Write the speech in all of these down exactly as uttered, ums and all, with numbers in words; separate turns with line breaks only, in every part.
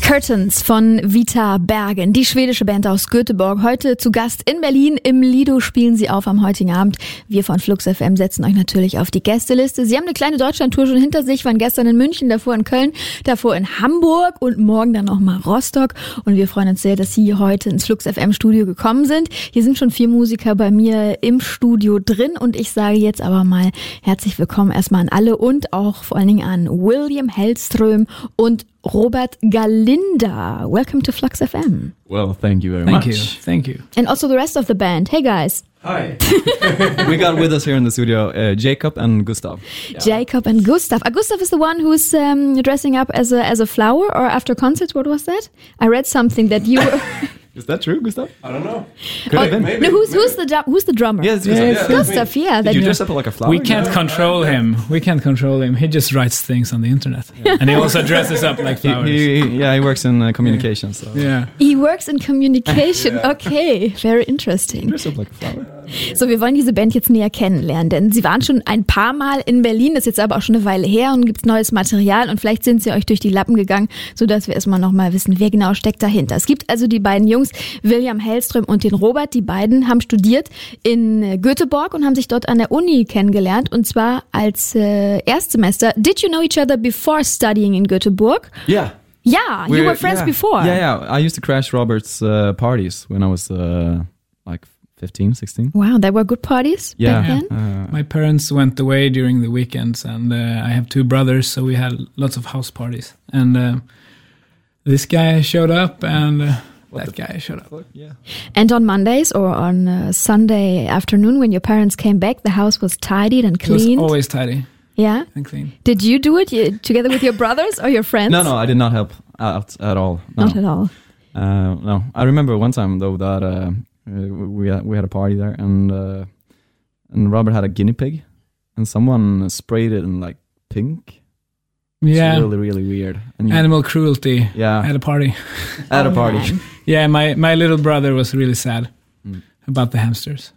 Curtains von Vita Bergen, die schwedische Band aus Göteborg. Heute zu Gast in Berlin. Im Lido spielen sie auf am heutigen Abend. Wir von Flux F M setzen euch natürlich auf die Gästeliste. Sie haben eine kleine Deutschlandtour schon hinter sich, waren gestern in München, davor in Köln, davor in Hamburg und morgen dann nochmal Rostock. Und wir freuen uns sehr, dass Sie heute ins Flux F M Studio gekommen sind. Hier sind schon vier Musiker bei mir im Studio drin und ich sage jetzt aber mal herzlich willkommen erstmal an alle und auch vor allen Dingen an William Hellström und Robert Galinda. Welcome to Flux F M.
Well, thank you very
thank
much.
You. Thank you.
And also the rest of the band. Hey guys.
Hi. We got with us here in the studio uh, Jacob and Gustav.
Yeah. Jacob and Gustav. Uh, Gustav is the one who's um, dressing up as a as a flower, or after concerts. What was that? I read something that you were...
Is that true, Gustav?
I don't know.
Could
oh,
have been.
Maybe,
no, who's
maybe.
who's the who's the drummer?
Yes,
yeah,
Gustav.
yeah, Gustav. Yeah,
Did you dress up like a flower?
We can't control him. We can't control him. He just writes things on the internet, yeah. And he also dresses up like flowers.
He, he, yeah, he works in uh, communication. So.
Yeah.
He works in communication.
Yeah.
Okay, very interesting.
Dress up like a flower.
So, wir wollen diese Band jetzt näher kennenlernen, denn sie waren schon ein paar Mal in Berlin, das ist jetzt aber auch schon eine Weile her und gibt neues Material und vielleicht sind sie euch durch die Lappen gegangen, sodass wir erstmal nochmal wissen, wer genau steckt dahinter. Es gibt also die beiden Jungs, William Hellström und den Robert, die beiden haben studiert in Göteborg und haben sich dort an der Uni kennengelernt und zwar als äh, Erstsemester. Did you know each other before studying in Göteborg?
Yeah.
Yeah,
We're,
you were friends
yeah.
before.
Yeah, yeah. I used to crash Robert's uh, parties when I was uh, like fifteen, sixteen.
Wow, they were good parties
yeah.
back then?
Uh,
My parents went away during the weekends and uh, I have two brothers, so we had lots of house parties. And uh, this guy showed up and uh, that guy showed up.
yeah.
And on Mondays or on uh, Sunday afternoon when your parents came back, the house was tidied and
It was
cleaned?
always tidy
Yeah?
and clean.
Did you do it you, together with your brothers or your friends?
No, no, I did not help out at all. No.
Not at all.
Uh, no, I remember one time though that uh, we had, we had a party there, and uh, and Robert had a guinea pig, and someone sprayed it in like pink.
Yeah.
It's really, really weird. And you,
Animal cruelty
yeah,
at a party.
at a
Oh,
party.
man.
Yeah, my, my little brother was really sad
Mm.
about the hamsters.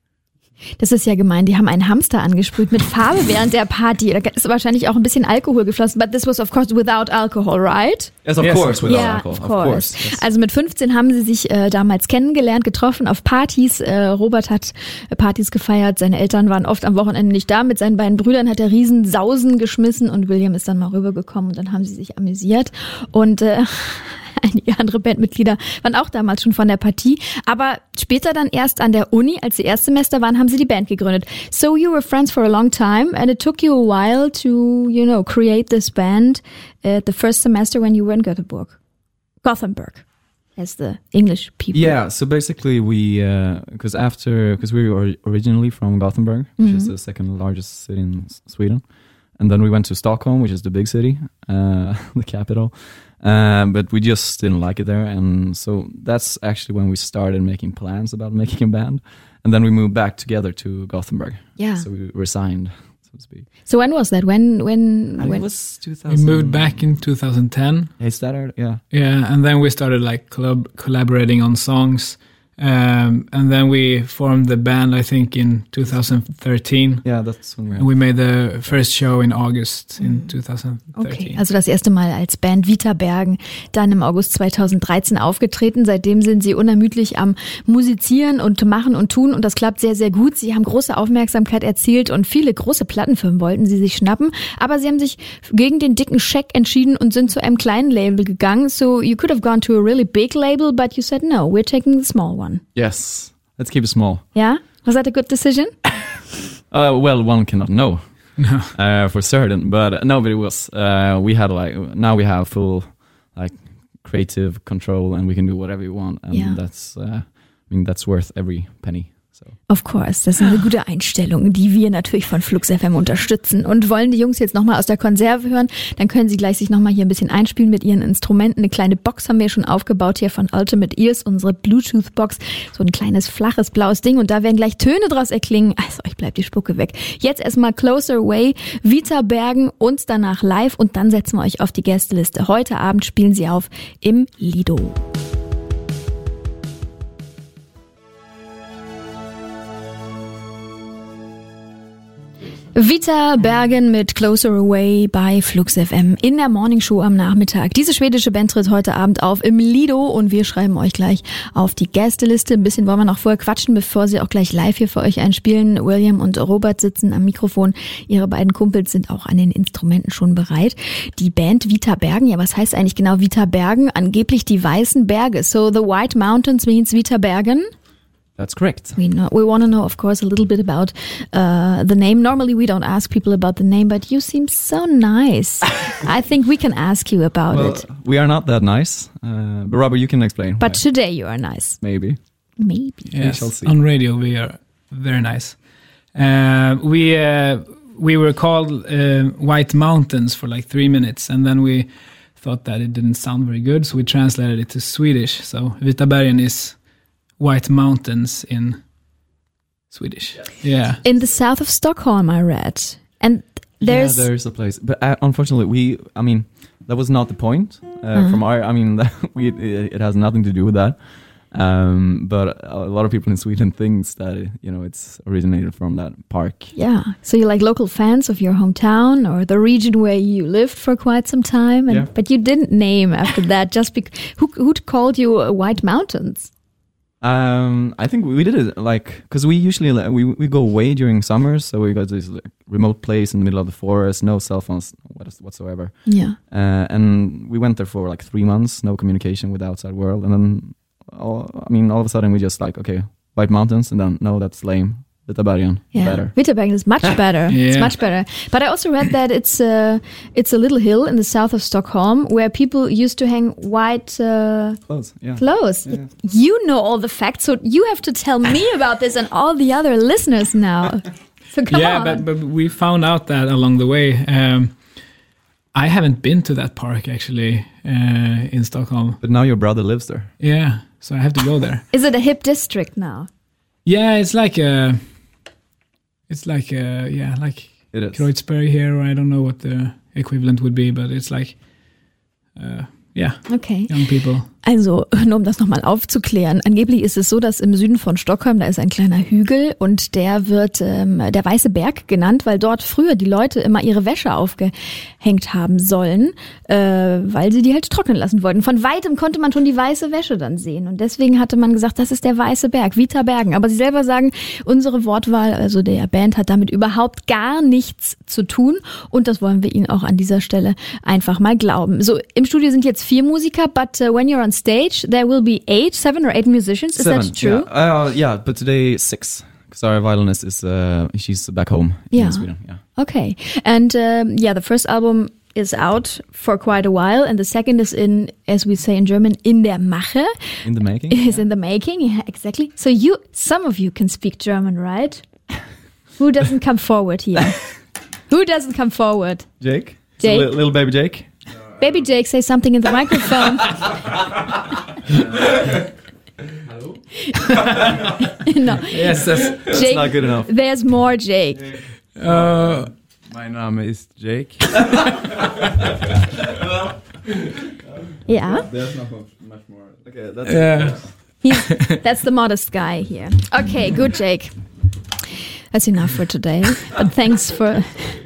Das ist ja gemein, die haben einen Hamster angesprüht mit Farbe während der Party. Da ist wahrscheinlich auch ein bisschen Alkohol geflossen, but this was of course without alcohol, right?
Yes, of
Yes,
course,
of
without
Ja,
alcohol.
of course.
Yes.
Also mit fünfzehn haben sie sich äh, damals kennengelernt, getroffen auf Partys. Äh, Robert hat äh, Partys gefeiert, seine Eltern waren oft am Wochenende nicht da. Mit seinen beiden Brüdern hat er riesen Sausen geschmissen und William ist dann mal rübergekommen und dann haben sie sich amüsiert. Und äh, einige andere Bandmitglieder waren auch damals schon von der Partie. Aber später dann erst an der Uni, als sie Erstsemester waren, haben sie die Band gegründet. So you were friends for a long time and it took you a while to, you know, create this band at the first semester when you were in Göteborg. Gothenburg, as the English people.
Yeah, so basically we, because uh, after, because we were originally from Gothenburg, which mm-hmm. is the second largest city in S- Sweden. And then we went to Stockholm, which is the big city, uh, the capital. Um, but we just didn't like it there. And so that's actually when we started making plans about making a band. And then we moved back together to Gothenburg.
Yeah.
So we resigned, so to speak.
So when was that? When, when,
I
when?
it was two
We
thousand.
moved back in two thousand ten.
Is that right? Yeah.
Yeah, and then we started like collab- collaborating on songs. Um, and then we formed the band, I think, in two thousand thirteen.
Yeah, that's when we
And we made the first show in August in twenty thirteen.
Okay, also das erste Mal als Band Vita Bergen, dann im August zweitausenddreizehn aufgetreten. Seitdem sind sie unermüdlich am Musizieren und Machen und Tun und das klappt sehr, sehr gut. Sie haben große Aufmerksamkeit erzielt und viele große Plattenfirmen wollten sie sich schnappen, aber sie haben sich gegen den dicken Scheck entschieden und sind zu einem kleinen Label gegangen. So you could have gone to a really big label, but you said no, we're taking the small one.
Yes, let's keep it small.
Yeah? Was that a good decision?
Uh, well, one cannot know
No.
uh, for certain, but uh, no, but it was. Uh, we had like now we have full like creative control, and we can do whatever we want, and
Yeah.
that's. Uh, I mean, that's worth every penny. So.
Of course, das ist eine gute Einstellung, die wir natürlich von Flux F M unterstützen. Und wollen die Jungs jetzt nochmal aus der Konserve hören, dann können sie gleich sich nochmal hier ein bisschen einspielen mit ihren Instrumenten. Eine kleine Box haben wir schon aufgebaut hier von Ultimate Ears, unsere Bluetooth-Box. So ein kleines, flaches, blaues Ding und da werden gleich Töne draus erklingen. Also euch bleibt die Spucke weg. Jetzt erstmal Closer Way, Vita Bergen und danach live und dann setzen wir euch auf die Gästeliste. Heute Abend spielen sie auf im Lido. Vita Bergen mit Closer Away bei Flux F M in der Morningshow am Nachmittag. Diese schwedische Band tritt heute Abend auf im Lido und wir schreiben euch gleich auf die Gästeliste. Ein bisschen wollen wir noch vorher quatschen, bevor sie auch gleich live hier für euch einspielen. William und Robert sitzen am Mikrofon. Ihre beiden Kumpels sind auch an den Instrumenten schon bereit. Die Band Vita Bergen, ja, was heißt eigentlich genau Vita Bergen? Angeblich die weißen Berge. So the White Mountains means Vita Bergen.
That's correct.
We know, we want to know, of course, a little bit about uh, the name. Normally, we don't ask people about the name, but you seem so nice. I think we can ask you about
well,
it.
We are not that nice, uh, but Robert, you can explain.
But
why.
Today you are nice.
Maybe.
Maybe.
Yes,
we shall see.
On radio we are very nice. Uh, we uh, we were called uh, White Mountains for like three minutes, and then we thought that it didn't sound very good, so we translated it to Swedish. So Vita Bergen is White Mountains in Swedish. Yeah.
In the south of Stockholm, I read. And there's...
Yeah, there's a place. But uh, unfortunately, we, I mean, that was not the point. Uh, uh-huh. From our, I mean, that we it, it has nothing to do with that. Um, but a lot of people in Sweden thinks that, you know, it's originated from that park.
Yeah. So you're like local fans of your hometown or the region where you lived for quite some time. And,
yeah.
But you didn't name after that just because... Who, who called you uh, White Mountains?
Um, I think we did it like because we usually like, we we go away during summers, so we got this like, remote place in the middle of the forest, no cell phones whatsoever.
Yeah,
uh, and we went there for like three months, no communication with the outside world, and then all, I mean, all of a sudden we just like okay, White Mountains, and then no, that's lame. Vita Bergen,
yeah.
better.
Vita Bergen is much better.
Yeah.
It's much better. But I also read that it's a it's a little hill in the south of Stockholm where people used to hang white uh,
clothes. Yeah.
Clothes.
Yeah.
You know all the facts, so you have to tell me about this and all the other listeners now. So come
yeah,
on.
but but we found out that along the way. Um, I haven't been to that park actually uh, in Stockholm.
But now your brother lives there.
Yeah, so I have to go there.
Is it a hip district now?
Yeah, it's like a. It's like, uh, yeah, like
it is.
Kreuzberg here, or I don't know what the equivalent would be, but it's like, uh, yeah,
okay.
Young people.
Also, nur um das nochmal aufzuklären, angeblich ist es so, dass im Süden von Stockholm, da ist ein kleiner Hügel und der wird ähm, der Weiße Berg genannt, weil dort früher die Leute immer ihre Wäsche aufgehängt haben sollen, äh, weil sie die halt trocknen lassen wollten. Von weitem konnte man schon die weiße Wäsche dann sehen und deswegen hatte man gesagt, das ist der Weiße Berg, Vita Bergen. Aber sie selber sagen, unsere Wortwahl, also der Band, hat damit überhaupt gar nichts zu tun und das wollen wir ihnen auch an dieser Stelle einfach mal glauben. So, im Studio sind jetzt vier Musiker, but uh, when you're on stage, there will be eight, seven or eight musicians. Is
seven,
that true?
Yeah, uh, yeah, but today six. Because our violinist is, uh, she's back home
yeah.
in Sweden. Yeah.
Okay. And um, yeah, the first album is out for quite a while, and the second is in, as we say in German, in der Mache.
In the making.
Is
yeah.
in the making, yeah, exactly. So you, some of you can speak German, right? Who doesn't come forward here? Who doesn't come forward?
Jake.
Jake.
Little, little baby Jake.
Baby Jake, say something in the microphone.
Hello?
No.
Yes, that's, that's
Jake,
not good enough.
There's more Jake.
Uh, mein Name ist Jake.
Yeah.
There's not much more. Okay, that's
Yeah.
He's, that's the modest guy here. Okay, good, Jake. That's enough for today. But thanks for...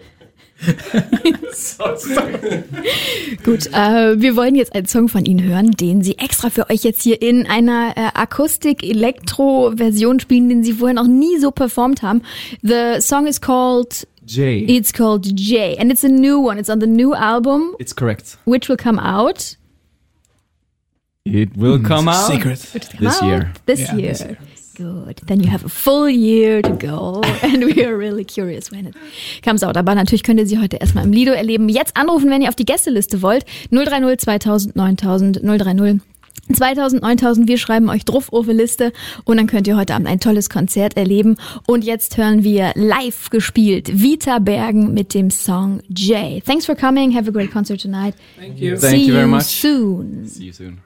so sorry.
Gut, äh, wir wollen jetzt einen Song von Ihnen hören, den Sie extra für euch jetzt hier in einer äh, Akustik-Elektro-Version spielen, den Sie vorher noch nie so performt haben. The song is called...
Jay.
It's called Jay, and it's a new one. It's on the new album.
It's correct.
Which will come out...
It will mm, come out
secret.
this
out
year.
This
yeah,
year.
This year.
Good. Then you have a full year to go. And we are really curious when it comes out. Aber natürlich könnt ihr sie heute erstmal im Lido erleben. Jetzt anrufen, wenn ihr auf die Gästeliste wollt. null drei null zweitausend neuntausend null drei null zweitausend neuntausend. Wir schreiben euch drauf auf die Liste. Und dann könnt ihr heute Abend ein tolles Konzert erleben. Und jetzt hören wir live gespielt Vita Bergen mit dem Song Jay. Thanks for coming. Have a great concert tonight.
Thank you.
Thank
See
you very much.
soon.
See you soon.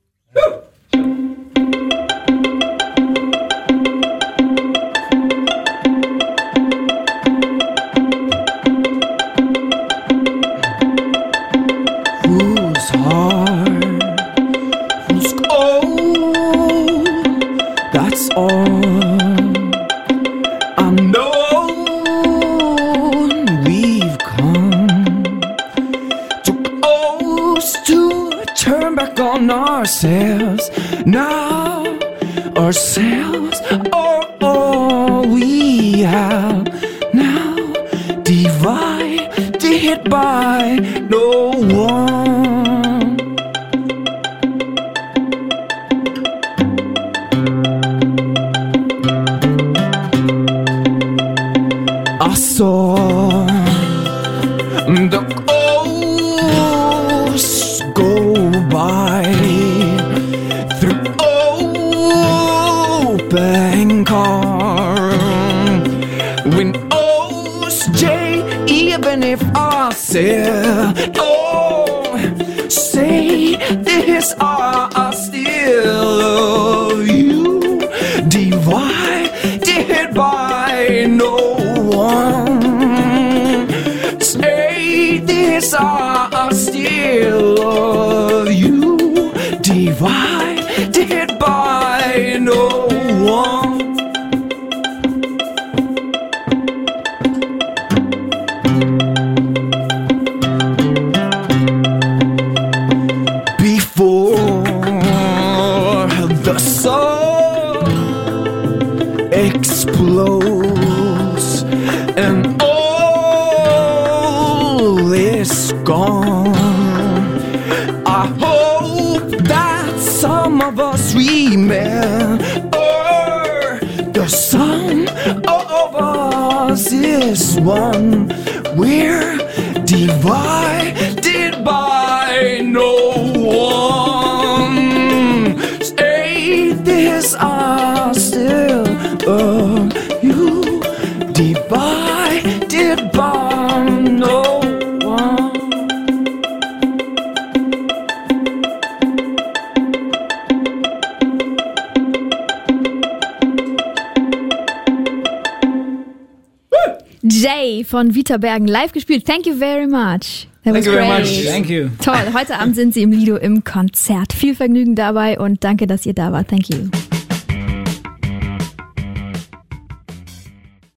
Whose heart, whose cold, that's all I know. ourselves now, ourselves are all we have now, divided by no one. I saw the ghosts go by through open car. Windows J, even if I said, oh, say this, I still love you, divided by no one. Say this, I still love you, divided by no one. Before the sun explodes and all is gone, I hope that some of us remember the sum of us is one. We're divided by no one. Say this, I still love you, divided by no one.
Jay von Vita Bergen live gespielt. Thank you very much. That was
Thank you very
great.
much. Thank you.
Toll. Heute Abend sind Sie im Lido im Konzert. Viel Vergnügen dabei und danke, dass ihr da wart. Thank you.